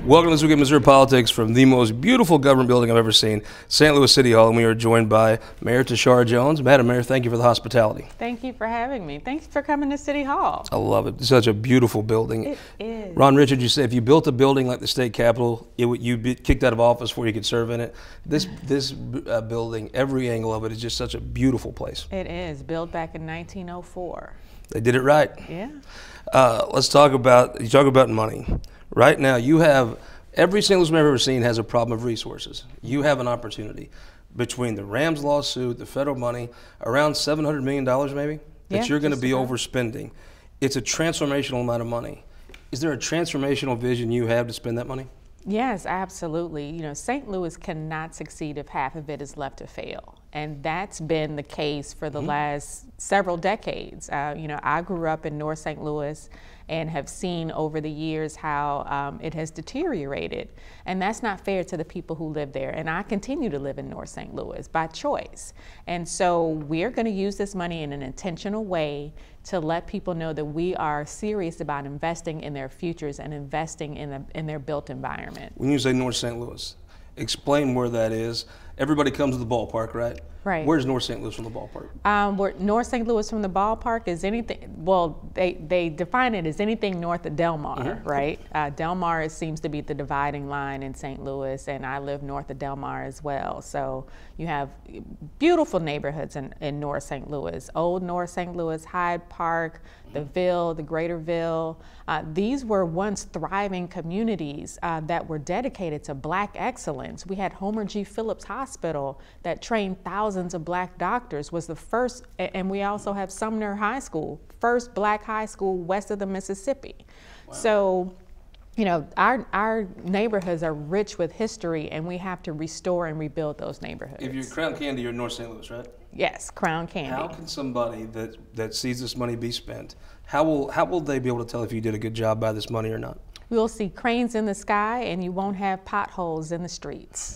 Welcome to This Week in Missouri Politics from the most beautiful government building I've ever seen, St. Louis City Hall, and we are joined by Mayor Tishaura Jones. Madam Mayor, thank you for the hospitality. Thank you for having me. Thanks for coming to City Hall. I love it. It's such a beautiful building. It is. Ron Richards, you said if you built a building like the state capitol, you'd be kicked out of office before you could serve in it. This building, every angle of it is just such a beautiful place. It is, built back in 1904. They did it right. Yeah. Let's talk about, you talk about money. Right now, you have, every St. Louis mayor I've ever seen has a problem of resources. You have an opportunity between the Rams lawsuit, the federal money, around $700 million maybe, that you're going to be overspending. It's a transformational amount of money. Is there a transformational vision you have to spend that money? Yes, absolutely. You know, St. Louis cannot succeed if half of it is left to fail. And that's been the case for the last several decades. You know, I grew up in North St. Louis and have seen over the years how it has deteriorated. And that's not fair to the people who live there. And I continue to live in North St. Louis by choice. And so we're going to use this money in an intentional way to let people know that we are serious about investing in their futures and investing in their built environment. When you say North St. Louis, explain where that is. Everybody comes to the ballpark, right? Right. Where's North St. Louis from the ballpark? Where North St. Louis from the ballpark is anything, well, they define it as anything north of Del Mar, right? Del Mar seems to be the dividing line in St. Louis, and I live north of Del Mar as well. So you have beautiful neighborhoods in North St. Louis, Old North St. Louis, Hyde Park, the Ville, the Greater Ville. These were once thriving communities that were dedicated to Black excellence. We had Homer G. Phillips Hospital that trained thousands of Black doctors, was the first, and we also have Sumner High School, first Black high school west of the Mississippi. Wow. So, you know, our neighborhoods are rich with history, and we have to restore and rebuild those neighborhoods. If you're Crown Candy, you're in North St. Louis, right? Yes, Crown Candy. How can somebody that sees this money be spent, how will they be able to tell if you did a good job by this money or not? We'll see cranes in the sky, and you won't have potholes in the streets.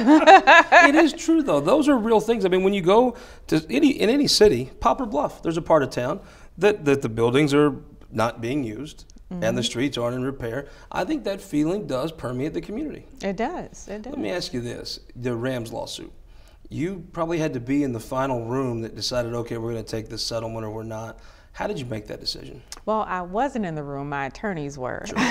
It is true, though. Those are real things. I mean, when you go to in any city, Poplar Bluff, there's a part of town that the buildings are not being used and the streets aren't in repair. I think that feeling does permeate the community. It does. It does. Let me ask you this: the Rams lawsuit. You probably had to be in the final room that decided, okay, we're going to take this settlement or we're not. How did you make that decision? Well, I wasn't in the room. My attorneys were. Sure.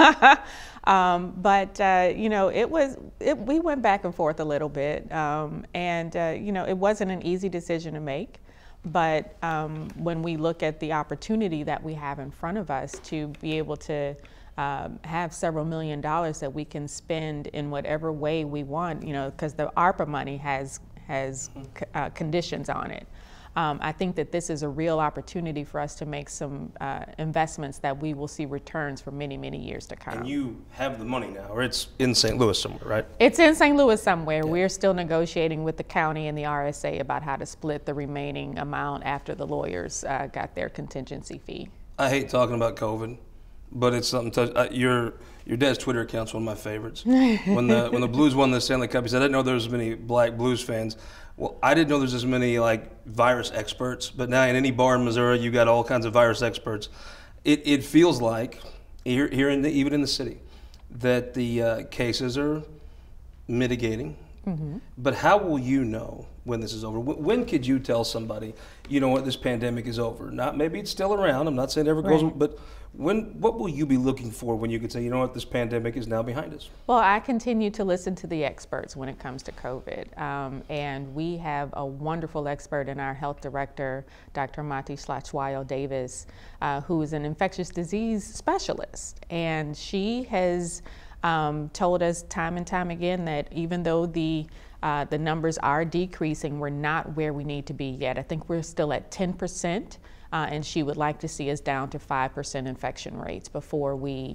You know, we went back and forth a little bit. You know, it wasn't an easy decision to make. But when we look at the opportunity that we have in front of us to be able to have several $1 million that we can spend in whatever way we want, you know, because the ARPA money has conditions on it. I think that this is a real opportunity for us to make some investments that we will see returns for many, many years to come. And you have the money now, or it's in St. Louis somewhere, right? It's in St. Louis somewhere. Yeah. We're still negotiating with the county and the RSA about how to split the remaining amount after the lawyers got their contingency fee. I hate talking about COVID, but it's something. Your dad's Twitter account's one of my favorites. When the Blues won the Stanley Cup, he said, "I didn't know there was as many Black Blues fans." Well, I didn't know there's as many like virus experts, but now in any bar in Missouri, you got all kinds of virus experts. It feels like here even in the city that the cases are mitigating. But how will you know when this is over? When could you tell somebody, you know what, this pandemic is over? Not maybe it's still around. I'm not saying it ever goes, but what will you be looking for when you can say, you know what, this pandemic is now behind us? Well, I continue to listen to the experts when it comes to COVID. And we have a wonderful expert in our health director, Dr. Mati Slachwayo Davis, who is an infectious disease specialist. And she has told us time and time again that even though the numbers are decreasing, we're not where we need to be yet. I think we're still at 10%, and she would like to see us down to 5% infection rates before we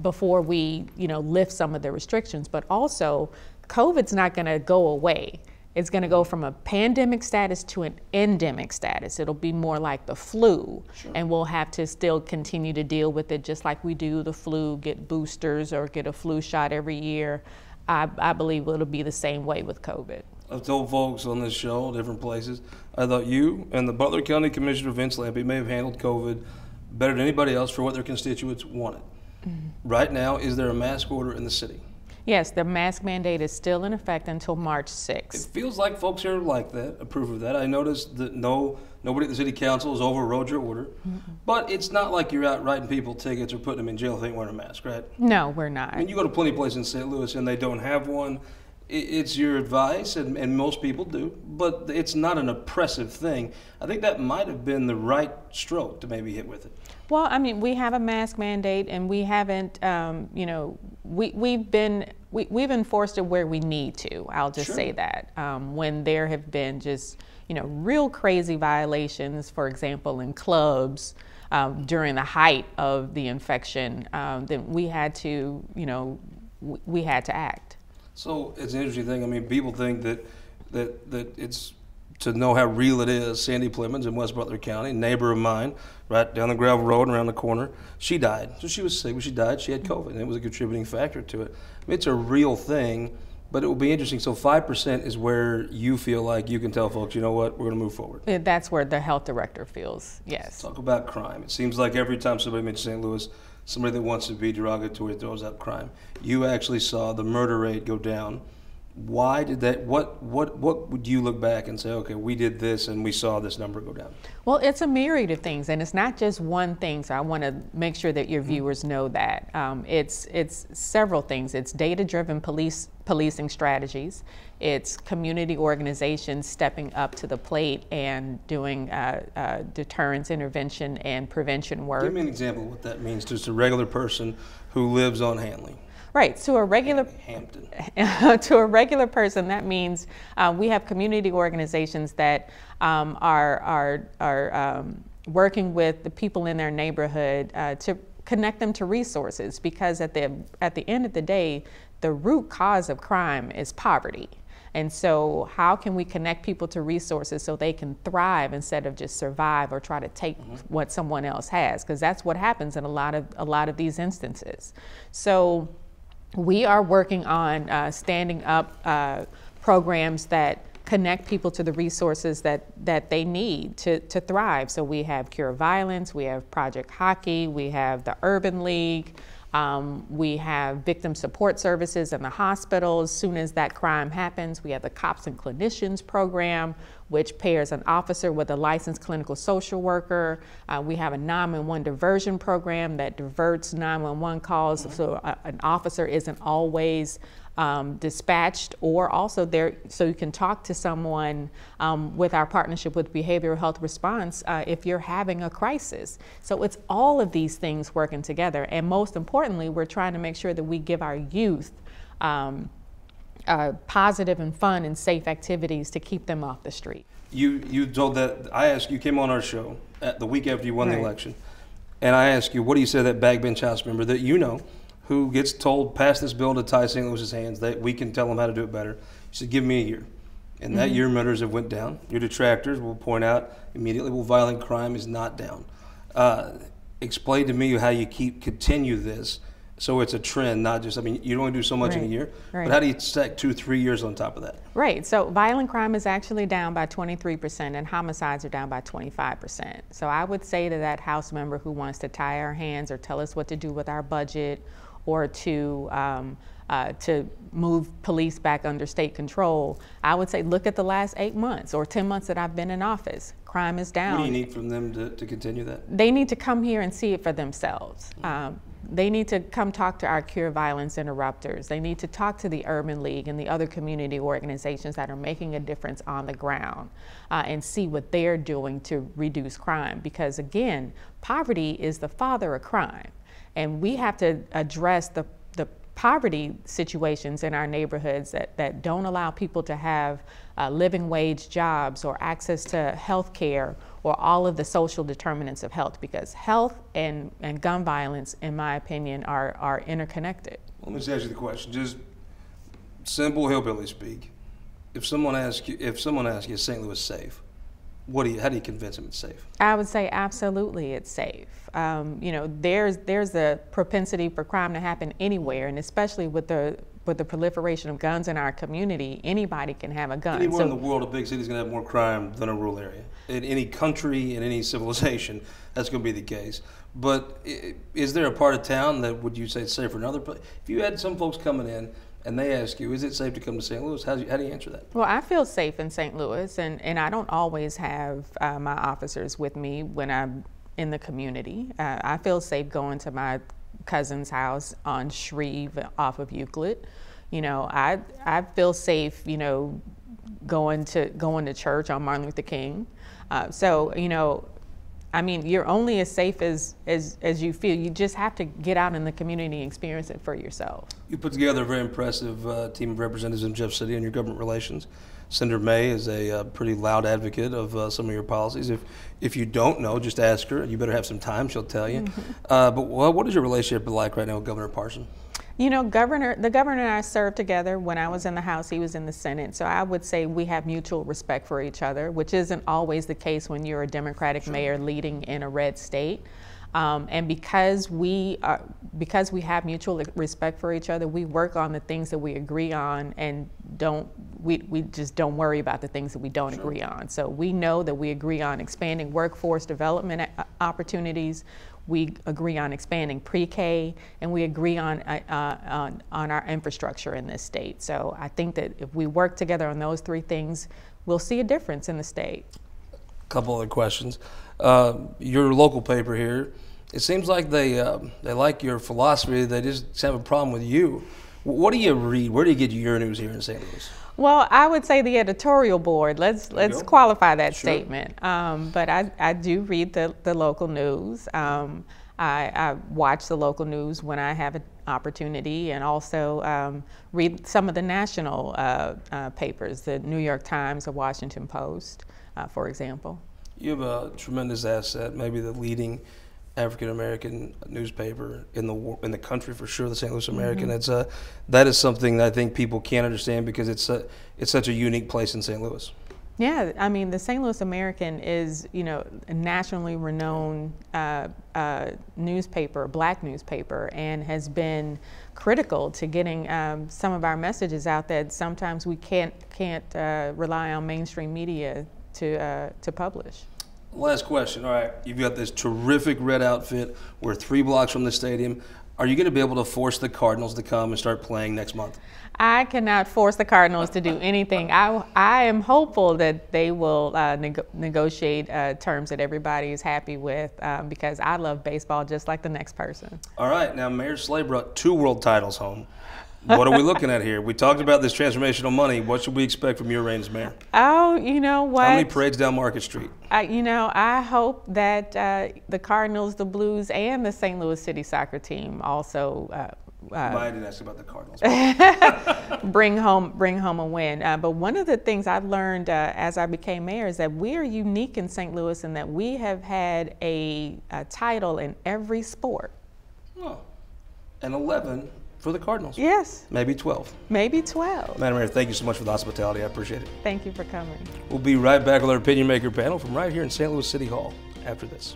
lift some of the restrictions. But also, COVID's not going to go away. It's going to go from a pandemic status to an endemic status. It'll be more like the flu, and we'll have to still continue to deal with it just like we do the flu, get boosters or get a flu shot every year. I believe it'll be the same way with COVID. I've told folks on this show, different places, I thought you and the Butler County Commissioner Vince Lampe may have handled COVID better than anybody else for what their constituents wanted. Right now, is there a mask order in the city? Yes, the mask mandate is still in effect until March 6th. It feels like folks here like that, approve of that. I noticed that nobody at the city council has overrode your order, but it's not like you're out writing people tickets or putting them in jail if they ain't wearing a mask, right? No, we're not. I mean, you go to plenty of places in St. Louis and they don't have one. It's your advice, and most people do, but it's not an oppressive thing. I think that might have been the right stroke to maybe hit with it. Well, I mean, we have a mask mandate, and we haven't, you know, we've enforced it where we need to. I'll just say that when there have been just, you know, real crazy violations, for example, in clubs during the height of the infection, then we had to, you know, we had to act. So it's an interesting thing. I mean, people think that it's to know how real it is. Sandy Plemons in West Butler County, a neighbor of mine, right down the gravel road and around the corner, she died. So she was sick, but she died. She had COVID, and it was a contributing factor to it. I mean, it's a real thing, but it will be interesting. So 5% is where you feel like you can tell folks, you know what, we're going to move forward. That's where the health director feels, yes. Let's talk about crime. It seems like every time somebody mentions St. Louis, somebody that wants to be derogatory throws out crime. You actually saw the murder rate go down. Why did that? What would you look back and say, okay, we did this and we saw this number go down? Well, it's a myriad of things, and it's not just one thing. So I want to make sure that your viewers know that it's several things. It's data-driven policing strategies. It's community organizations stepping up to the plate and doing deterrence, intervention, and prevention work. Give me an example of what that means to just a regular person who lives on Hanley. Right, to a regular Hampton. To a regular person, that means we have community organizations that are working with the people in their neighborhood to connect them to resources, because at the end of the day, the root cause of crime is poverty. And so how can we connect people to resources so they can thrive instead of just survive or try to take what someone else has? Because that's what happens in a lot of these instances. So we are working on standing up programs that connect people to the resources that they need to thrive. So we have Cure Violence, we have Project Hockey, we have the Urban League, we have victim support services in the hospitals. As soon as that crime happens, we have the Cops and Clinicians program, which pairs an officer with a licensed clinical social worker. We have a 911 diversion program that diverts 911 calls, so an officer isn't always dispatched, or also there so you can talk to someone with our partnership with Behavioral Health Response if you're having a crisis. So it's all of these things working together, and most importantly, we're trying to make sure that we give our youth positive and fun and safe activities to keep them off the street. You told that, I asked, you came on our show the week after you won the election, and I asked you, what do you say to that backbench House member that you know who gets told, pass this bill to tie St. Louis's hands, that we can tell them how to do it better? You said, give me a year. And that year, murders have went down. Your detractors will point out immediately, well, violent crime is not down. Explain to me how you continue this so it's a trend, not just, I mean, you only do so much in a year, but how do you stack 2-3 years on top of that? Right, so violent crime is actually down by 23% and homicides are down by 25%. So I would say to that House member who wants to tie our hands or tell us what to do with our budget, or to move police back under state control, I would say look at the last 8 months or 10 months that I've been in office. Crime is down. What do you need from them to continue that? They need to come here and see it for themselves. They need to come talk to our Cure Violence interrupters. They need to talk to the Urban League and the other community organizations that are making a difference on the ground and see what they're doing to reduce crime. Because again, poverty is the father of crime. And we have to address the poverty situations in our neighborhoods that don't allow people to have living wage jobs or access to health care or all of the social determinants of health, because health and gun violence, in my opinion, are interconnected. Let me just ask you the question, just simple hillbilly speak. If someone asks you, is St. Louis safe? How do you convince them it's safe? I would say absolutely it's safe. You know, there's a propensity for crime to happen anywhere, and especially with the with the proliferation of guns in our community, anybody can have a gun. Anywhere in the world, a big city is going to have more crime than a rural area. In any country, in any civilization, that's going to be the case. But is there a part of town that would you say it's safer than another place? If you had some folks coming in and they ask you, is it safe to come to St. Louis? How do you answer that? Well, I feel safe in St. Louis, and I don't always have my officers with me when I'm in the community. I feel safe going to my cousin's house on Shreve off of Euclid. You know, I feel safe, you know, going to church on Martin Luther King. So, you know, I mean, you're only as safe as you feel. You just have to get out in the community and experience it for yourself. You put together a very impressive team of representatives in Jeff City on your government relations. Senator May is a pretty loud advocate of some of your policies. If you don't know, just ask her. You better have some time, she'll tell you. But what is your relationship like right now with Governor Parson? You know, the governor and I served together. When I was in the House, he was in the Senate. So I would say we have mutual respect for each other, which isn't always the case when you're a Democratic mayor leading in a red state. And because we have mutual respect for each other, we work on the things that we agree on, and we just don't worry about the things that we don't agree on. So we know that we agree on expanding workforce development opportunities. We agree on expanding pre-K, and we agree on our infrastructure in this state. So I think that if we work together on those three things, we'll see a difference in the state. A couple other questions. Your local paper here, it seems like they like your philosophy. They just have a problem with you. What do you read? Where do you get your news here in St. Louis? Well, I would say the editorial board. Let's qualify that Sure. statement. But I do read the local news. I watch the local news when I have an opportunity, and also read some of the national papers, the New York Times, the Washington Post, for example. You have a tremendous asset, maybe the leading African-American newspaper in the country for sure, the St. Louis American. That is something that I think people can't understand because it's such a unique place in St. Louis. Yeah, I mean, the St. Louis American is, you know, a nationally renowned newspaper, black newspaper, and has been critical to getting some of our messages out that sometimes we can't rely on mainstream media to publish. Last question. All right, you've got this terrific red outfit. We're 3 blocks from the stadium. Are you going to be able to force the Cardinals to come and start playing next month? I cannot force the Cardinals to do anything. I am hopeful that they will negotiate terms that everybody is happy with, because I love baseball just like the next person. All right, now Mayor Slay brought 2 world titles home. What are we looking at here? We talked about this transformational money. What should we expect from your reign as mayor? Oh, you know what? How many parades down Market Street? You know, I hope that the Cardinals, the Blues, and the St. Louis City soccer team also I didn't ask about the Cardinals. bring home a win. But one of the things I learned as I became mayor is that we are unique in St. Louis in that we have had a title in every sport. Oh, and 11 for the Cardinals. Yes. Maybe 12. Maybe 12. Madam Mayor, thank you so much for the hospitality. I appreciate it. Thank you for coming. We'll be right back with our Opinion Maker panel from right here in St. Louis City Hall after this.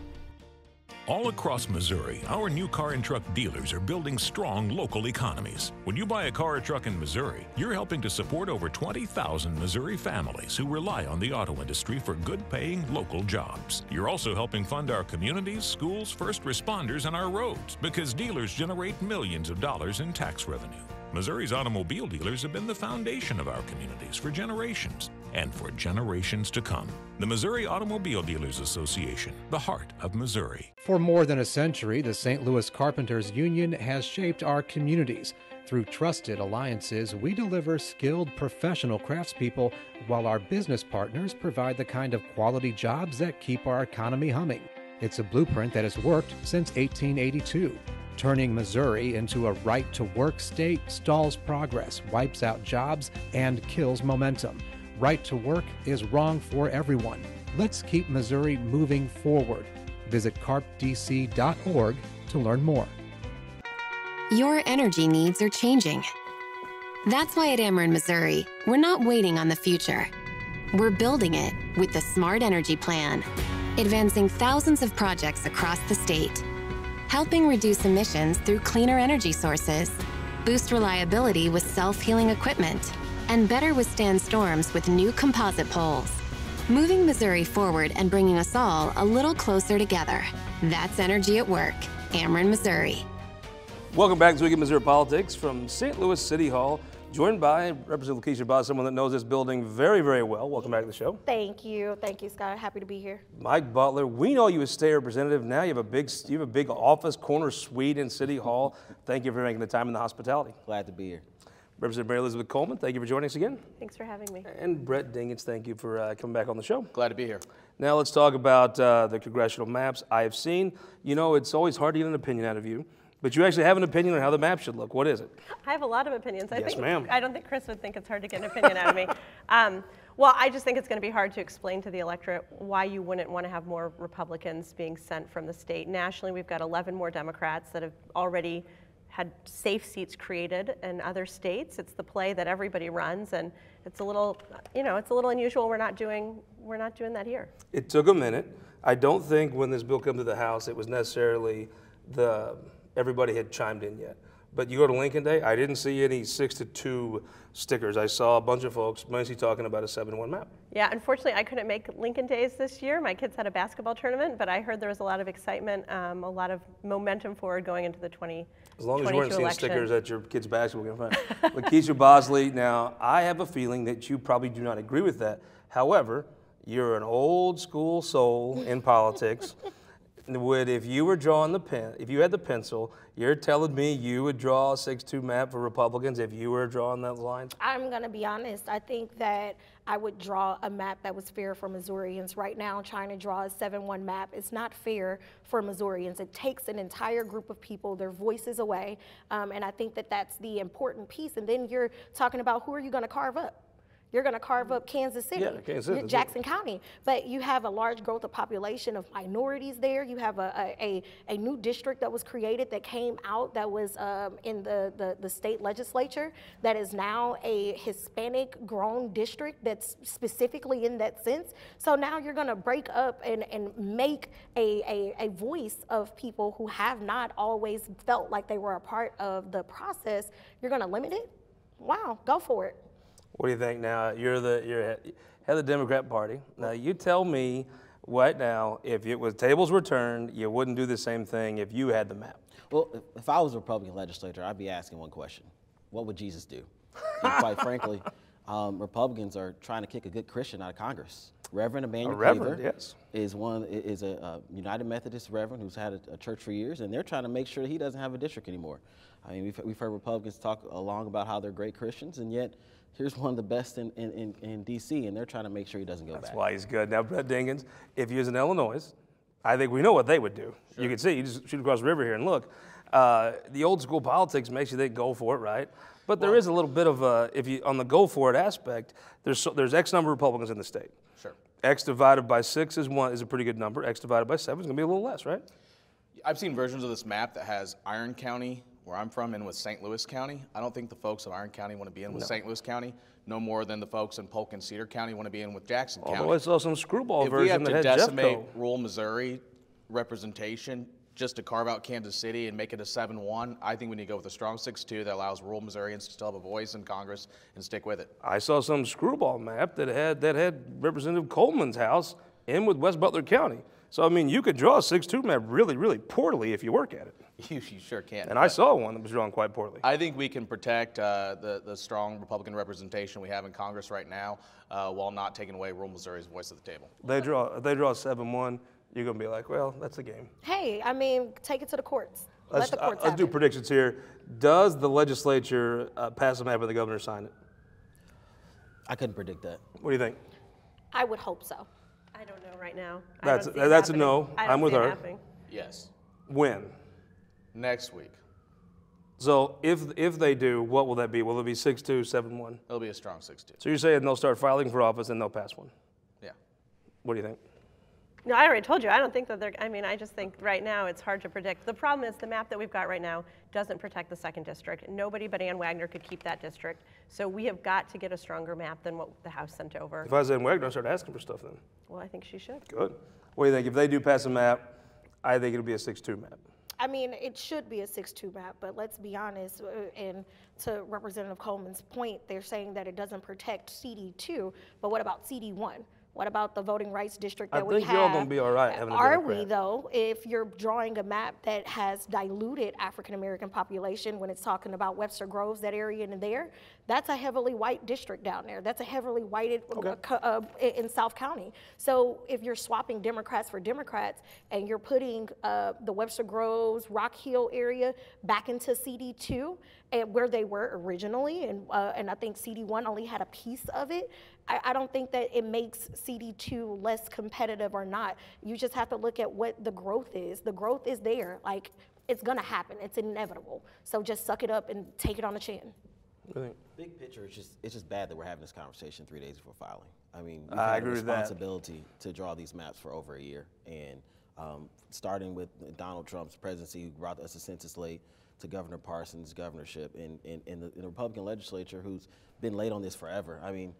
All across Missouri, our new car and truck dealers are building strong local economies. When you buy a car or truck in Missouri, you're helping to support over 20,000 Missouri families who rely on the auto industry for good-paying local jobs. You're also helping fund our communities, schools, first responders, and our roads, because dealers generate millions of dollars in tax revenue. Missouri's automobile dealers have been the foundation of our communities for generations and for generations to come. The Missouri Automobile Dealers Association, the heart of Missouri. For more than a century, the St. Louis Carpenters Union has shaped our communities. Through trusted alliances, we deliver skilled professional craftspeople while our business partners provide the kind of quality jobs that keep our economy humming. It's a blueprint that has worked since 1882. Turning Missouri into a right-to-work state stalls progress, wipes out jobs, and kills momentum. Right to work is wrong for everyone. Let's keep Missouri moving forward. Visit carpdc.org to learn more. Your energy needs are changing. That's why at Ameren Missouri, we're not waiting on the future. We're building it with the Smart Energy Plan, advancing thousands of projects across the state, helping reduce emissions through cleaner energy sources, boost reliability with self-healing equipment, and better withstand storms with new composite poles. Moving Missouri forward and bringing us all a little closer together. That's energy at work. Ameren, Missouri. Welcome back to Week in Missouri Politics from St. Louis City Hall. Joined by Representative Keisha Boss, someone that knows this building very, very well. Welcome back to the show. Thank you, Scott. Happy to be here. Mike Butler, we know you as state representative. Now you have a big office, corner suite in City Hall. Thank you for making the time and the hospitality. Glad to be here. Representative Mary Elizabeth Coleman, thank you for joining us again. Thanks for having me. And Brett Dingens, thank you for coming back on the show. Glad to be here. Now let's talk about the congressional maps. I have seen, you know, it's always hard to get an opinion out of you. But you actually have an opinion on how the map should look. What is it? I have a lot of opinions. Yes, ma'am. I don't think Chris would think it's hard to get an opinion out of me. Well, I just think it's going to be hard to explain to the electorate why you wouldn't want to have more Republicans being sent from the state. Nationally, we've got 11 more Democrats that have already had safe seats created in other states. It's the play that everybody runs, and it's a little, it's a little unusual. We're not doing that here. It took a minute. I don't think when this bill came to the House, it was necessarily everybody had chimed in yet. But you go to Lincoln Day, I didn't see any 6-2 stickers. I saw a bunch of folks mostly talking about a 7-1 map. Yeah, unfortunately, I couldn't make Lincoln Days this year. My kids had a basketball tournament, but I heard there was a lot of excitement, a lot of momentum forward going into the 2022 election. As long as you weren't seeing stickers at your kids' basketball game, fine. Lakeisha Bosley, now, I have a feeling that you probably do not agree with that. However, you're an old school soul in politics. If you were drawing if you had the pencil, you're telling me you would draw a 6-2 map for Republicans if you were drawing that line? I'm going to be honest. I think that I would draw a map that was fair for Missourians. Right now, trying to draw a 7-1 map is not fair for Missourians. It takes an entire group of people, their voices away, and I think that that's the important piece. And then you're talking about who are you going to carve up? You're going to carve up Kansas City, Jackson County, but you have a large growth of population of minorities there. You have a new district that was created that came out that was in the state legislature that is now a Hispanic grown district that's specifically in that sense. So now you're going to break up and make a voice of people who have not always felt like they were a part of the process. You're going to limit it? Wow, go for it. What do you think now? You're head of the Democrat Party. Now you tell me right now, if it was tables were turned, you wouldn't do the same thing if you had the map. Well, if I was a Republican legislator, I'd be asking one question: what would Jesus do? And quite frankly, Republicans are trying to kick a good Christian out of Congress. Reverend Emmanuel Cleaver is a United Methodist reverend who's had a church for years, and they're trying to make sure that he doesn't have a district anymore. I mean, we've heard Republicans talk along about how they're great Christians, and yet here's one of the best in D.C., and they're trying to make sure he doesn't go back. That's why he's good. Now, Brett Dingens, if he was in Illinois, I think we know what they would do. Sure. You can see, you just shoot across the river here and look. The old school politics makes you think go for it, right? But there is a little bit of on the go for it aspect, there's X number of Republicans in the state. Sure. X divided by 6 is a pretty good number. X divided by 7 is going to be a little less, right? I've seen versions of this map that has Iron County, where I'm from, in with St. Louis County. I don't think the folks of Iron County want to be in with St. Louis County, no more than the folks in Polk and Cedar County want to be in with Jackson County. Although I saw some screwball version that had Jeffco. If we have to decimate rural Missouri representation just to carve out Kansas City and make it a 7-1, I think we need to go with a strong 6-2 that allows rural Missourians to still have a voice in Congress and stick with it. I saw some screwball map that had Representative Coleman's house in with West Butler County. So, I mean, you could draw a 6-2 map really, really poorly if you work at it. You sure can. And I saw one that was drawn quite poorly. I think we can protect the strong Republican representation we have in Congress right now while not taking away rural Missouri's voice at the table. They draw a 7-1, you're going to be like, well, that's a game. Hey, I mean, take it to the courts. Let the courts let's do predictions here. Does the legislature pass a map and the governor sign it? I couldn't predict that. What do you think? I would hope so. I don't know right now. That's a no. I'm with her. Yes. When? Next week. So if they do, what will that be? Will it be 6-2, 7-1? It'll be a strong 6-2. So you're saying they'll start filing for office and they'll pass one? Yeah. What do you think? No, I already told you. I don't think that I just think right now it's hard to predict. The problem is the map that we've got right now doesn't protect the 2nd district. Nobody but Ann Wagner could keep that district. So we have got to get a stronger map than what the House sent over. If I was Ann Wagner, I'd start asking for stuff then. Well, I think she should. Good. What do you think? If they do pass a map, I think it'll be a 6-2 map. I mean, it should be a 6-2 map, but let's be honest, and to Representative Coleman's point, they're saying that it doesn't protect CD2, but what about CD1? What about the voting rights district that we have? I think you're all going to be all right having a Are Democrat. we, though, if you're drawing a map that has diluted African-American population when it's talking about Webster Groves, that area in there, that's a heavily white district down there. That's a heavily whited in South County. So if you're swapping Democrats for Democrats and you're putting the Webster Groves, Rock Hill area back into CD2, and where they were originally, and I think CD1 only had a piece of it, I don't think that it makes CD2 less competitive or not. You just have to look at what the growth is. The growth is there. Like, it's gonna happen. It's inevitable. So just suck it up and take it on the chin. Big picture, it's just bad that we're having this conversation 3 days before filing. I mean, we've I had a agree with that. responsibility to draw these maps for over a year, and starting with Donald Trump's presidency, who brought us a census late, to Governor Parsons' governorship, and the Republican legislature, who's been late on this forever. I mean,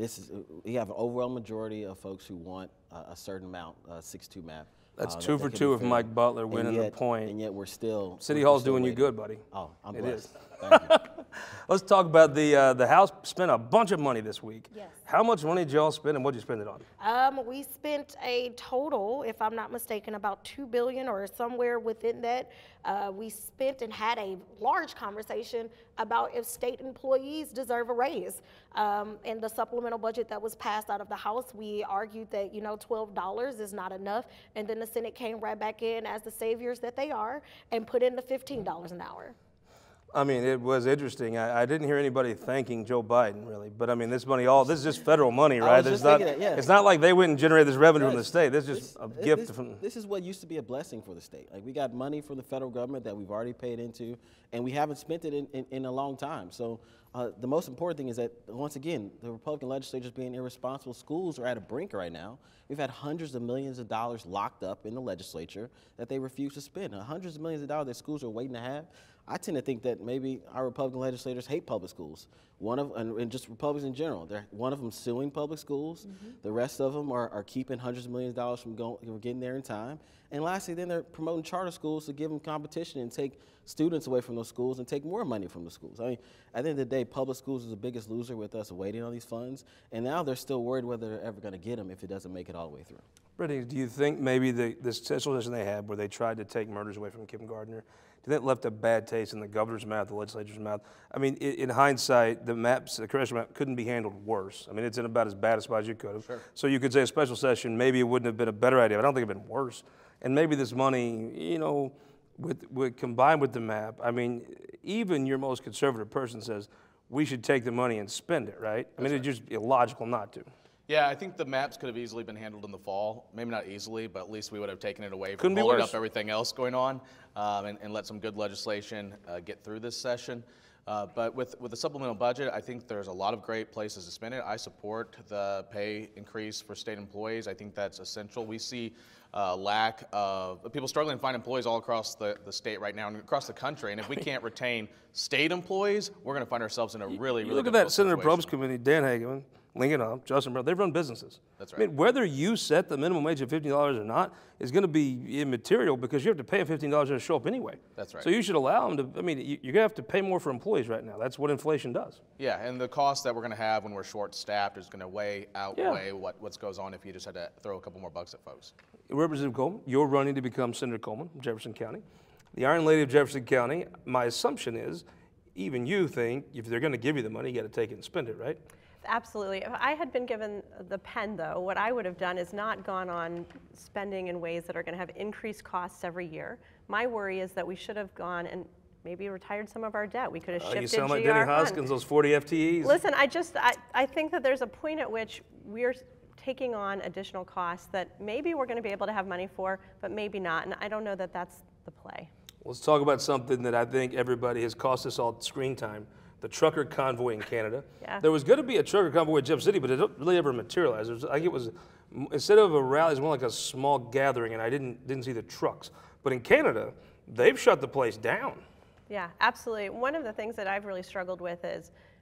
we have an overwhelming majority of folks who want a certain amount, 6-2 map. That's 2 for 2 with Mike Butler winning the point. And yet we're still City Hall's still doing waiting. you good, buddy. Oh, I'm It blessed. is. Thank you. Let's talk about the House spent a bunch of money this week. Yes. How much money did y'all spend, and what did you spend it on? We spent a total, if I'm not mistaken, about $2 billion or somewhere within that. We spent and had a large conversation about if state employees deserve a raise. In the supplemental budget that was passed out of the House, we argued that, $12 is not enough. And then the Senate came right back in as the saviors that they are and put in the $15 an hour. I mean, it was interesting. I didn't hear anybody thanking Joe Biden, really. But, I mean, this is just federal money, right? was just thinking that, yeah. It's not like they went and generated this revenue from the Yes. state. This is just a gift from... This is what used to be a blessing for the state. Like, we got money from the federal government that we've already paid into, and we haven't spent it in a long time. So the most important thing is that, once again, the Republican legislature is being irresponsible. Schools are at a brink right now. We've had hundreds of millions of dollars locked up in the legislature that they refuse to spend. Hundreds of millions of dollars that schools are waiting to have. I tend to think that maybe our Republican legislators hate public schools. And just Republicans in general. One of them suing public schools. Mm-hmm. The rest of them are keeping hundreds of millions of dollars from getting there in time. And lastly, then they're promoting charter schools to give them competition and take students away from those schools and take more money from the schools. I mean, at the end of the day, public schools is the biggest loser with us waiting on these funds. And now they're still worried whether they're ever going to get them if it doesn't make it all the way through. Brittany, do you think maybe this special session they had where they tried to take murders away from Kim Gardner, do that left a bad taste in the governor's mouth, the legislature's mouth? I mean, in hindsight, the congressional map couldn't be handled worse. I mean, it's in about as bad a spot as you could have. Sure. So you could say a special session, maybe it wouldn't have been a better idea, but I don't think it would have been worse. And maybe this money, with combined with the map, I mean, even your most conservative person says we should take the money and spend it, right? I mean, it's just illogical not to. Yeah, I think the maps could have easily been handled in the fall. Maybe not easily, but at least we would have taken it away from holding up everything else going on and let some good legislation get through this session. But with the supplemental budget, I think there's a lot of great places to spend it. I support the pay increase for state employees. I think that's essential. We see lack of people struggling to find employees all across the state right now and across the country. And if we can't retain state employees, we're going to find ourselves in a really, really look at that Senator Probst committee, Dan Hageman, Lincoln Hump, Justin Brown, they run businesses. That's right. I mean, whether you set the minimum wage at $15 or not is going to be immaterial because you have to pay them $15 to show up anyway. That's right. So you should allow them to, I mean, you're going to have to pay more for employees right now. That's what inflation does. Yeah, and the cost that we're going to have when we're short-staffed is going to outweigh what goes on if you just had to throw a couple more bucks at folks. Representative Coleman, you're running to become Senator Coleman from Jefferson County. The Iron Lady of Jefferson County, my assumption is, even you think if they're going to give you the money, you got to take it and spend it, right? Absolutely. If I had been given the pen, though, what I would have done is not gone on spending in ways that are going to have increased costs every year. My worry is that we should have gone and maybe retired some of our debt. We could have shifted You sound like GR1. Denny Hoskins, those 40 FTEs. Listen, I think that there's a point at which we're taking on additional costs that maybe we're going to be able to have money for, but maybe not. And I don't know that that's the play. Let's talk about something that I think everybody has cost us all screen time. The trucker convoy in Canada. Yeah. There was going to be a trucker convoy in Jeff City, but it didn't really ever materialize. I think it was, instead of a rally, it was more like a small gathering, and I didn't see the trucks. But in Canada, they've shut the place down. Yeah, absolutely. One of the things that I've really struggled with is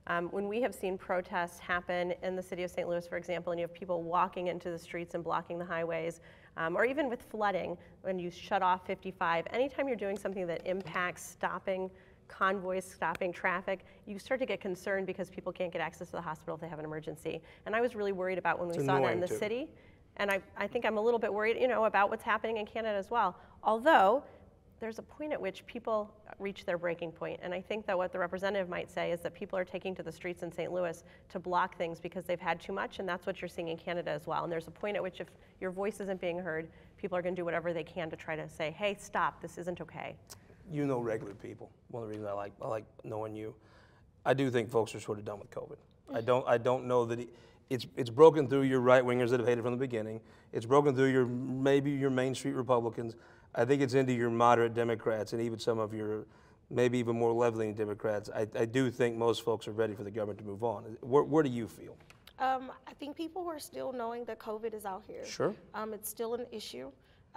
When we have seen protests happen in the city of St. Louis, for example, and you have people walking into the streets and blocking the highways, or even with flooding, when you shut off 55, anytime you're doing something that impacts stopping convoys, stopping traffic, you start to get concerned because people can't get access to the hospital if they have an emergency. And I was really worried about when we saw that in the city. And I think I'm a little bit worried, about what's happening in Canada as well. Although, there's a point at which people reach their breaking point. And I think that what the representative might say is that people are taking to the streets in St. Louis to block things because they've had too much, and that's what you're seeing in Canada as well. And there's a point at which if your voice isn't being heard, people are gonna do whatever they can to try to say, hey, stop, this isn't okay. You know regular people. One of the reasons I like knowing you. I do think folks are sort of done with COVID. I don't know that it's broken through your right-wingers that have hated from the beginning. It's broken through maybe your Main Street Republicans. I think it's into your moderate Democrats and even some of your maybe even more left-leaning Democrats. I do think most folks are ready for the government to move on. Where do you feel? I think people are still knowing that COVID is out here. Sure. It's still an issue.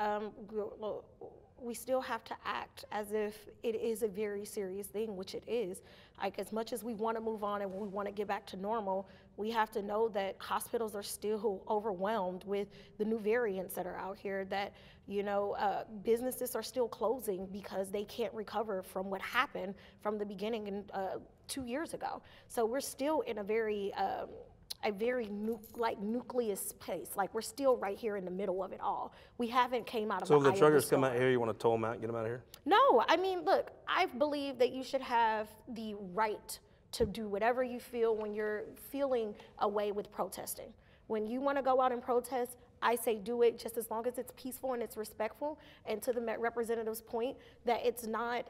We still have to act as if it is a very serious thing, which it is. Like, as much as we want to move on and we want to get back to normal, we have to know that hospitals are still overwhelmed with the new variants that are out here, that, businesses are still closing because they can't recover from what happened from the beginning 2 years ago. So we're still in a very nucleus place. Like, we're still right here in the middle of it all. We haven't came out of the eye of the storm. So if the truckers come out here, you want to tow them out and get them out of here? No, I mean, look, I believe that you should have the right to do whatever you feel when you're feeling a way with protesting. When you want to go out and protest, I say do it, just as long as it's peaceful and it's respectful. And to the representative's point, that it's not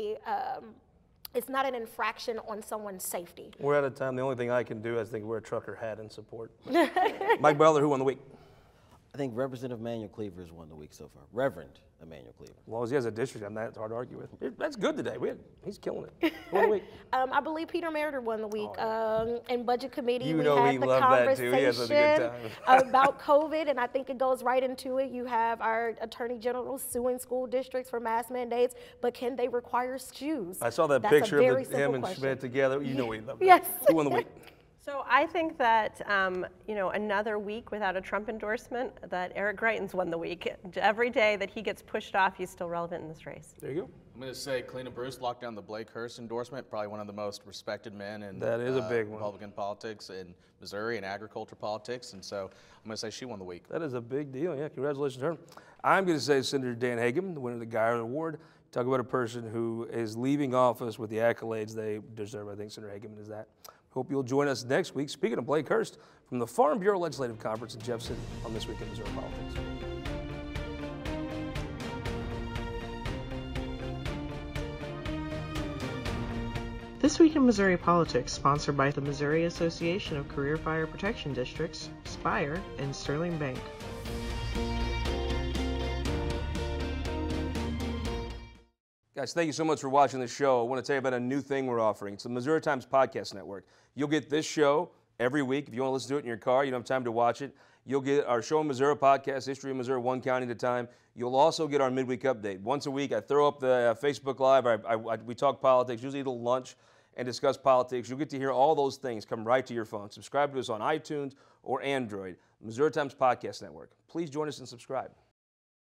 an infraction on someone's safety. We're out of time. The only thing I can do is wear a trucker hat in support. Mike Butler, who won the week? I think Representative Emanuel Cleaver has won the week so far. Reverend Emanuel Cleaver. As long as he has a district, it's hard to argue with. That's good today. He's killing it. Who won the week? I believe Peter Meritor won the week. In Budget Committee, we had the conversation about COVID, and I think it goes right into it. You have our Attorney General suing school districts for mask mandates, but can they require shoes? I saw that picture of him and Schmidt together. You know we love that. Yes. Who won the week? So I think that, another week without a Trump endorsement, that Eric Greitens won the week. Every day that he gets pushed off, he's still relevant in this race. There you go. I'm going to say Clena Bruce locked down the Blake Hurst endorsement, probably one of the most respected men in that is a big one. Republican politics in Missouri and agriculture politics, and so I'm going to say she won the week. That is a big deal. Yeah, congratulations to her. I'm going to say Senator Dan Hagum, the winner of the Geyer Award. Talk about a person who is leaving office with the accolades they deserve. I think Senator Hagum is that. Hope you'll join us next week. Speaking of Blake Hurst, from the Farm Bureau Legislative Conference in Jefferson on This Week in Missouri Politics. This Week in Missouri Politics, sponsored by the Missouri Association of Career Fire Protection Districts, Spire, and Sterling Bank. Guys, thank you so much for watching this show. I want to tell you about a new thing we're offering. It's the Missouri Times Podcast Network. You'll get this show every week. If you want to listen to it in your car, you don't have time to watch it. You'll get our Show in Missouri podcast, History of Missouri, one county at a time. You'll also get our midweek update. Once a week, I throw up the Facebook Live. We talk politics, usually eat a little lunch and discuss politics. You'll get to hear all those things come right to your phone. Subscribe to us on iTunes or Android. Missouri Times Podcast Network. Please join us and subscribe.